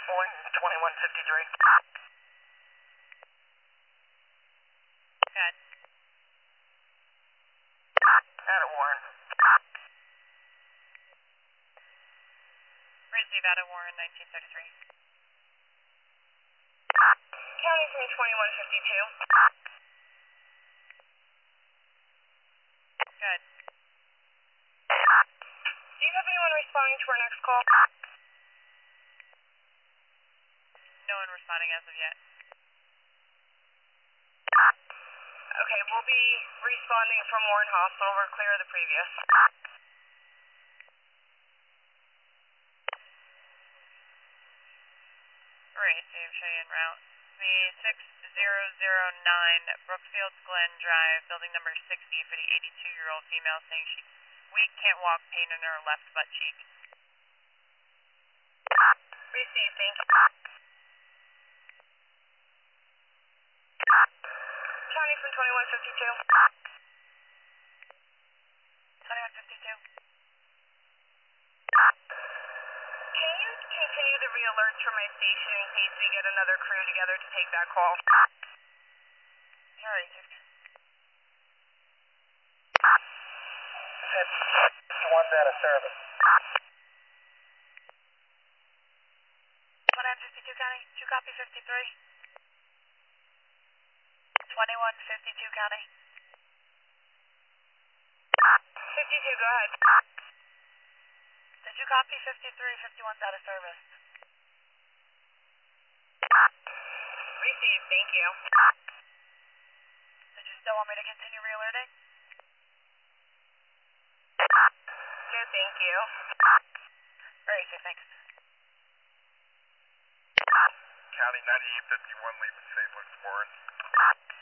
Point 2153. Good. Out of Warren. Receive out of Warren, 1933. County from 2152. Good. Do you have anyone responding to our next call? No one responding as of yet. Okay, we'll be responding from Warren Hospital. We're clear of the previous. Receive Cheyenne route. The 6009 Brookfield Glen Drive, building number 60 for the 82-year-old female saying she weak, can't walk, pain in her left butt cheek. Receive, thank you. County from 2152. 2152. Can you continue the re-alerts from my station in case we get another crew together to take that call? Yeah, received. 51's out of service. 2152 County, 2 copy 53. 2152 County. 52, go ahead. Did you copy 53? 51's out of service. Receive, thank you. Did you still want me to continue re-alerting? No, thank you. Receive, thanks. County 9851 leaving St. Luke's, Warren.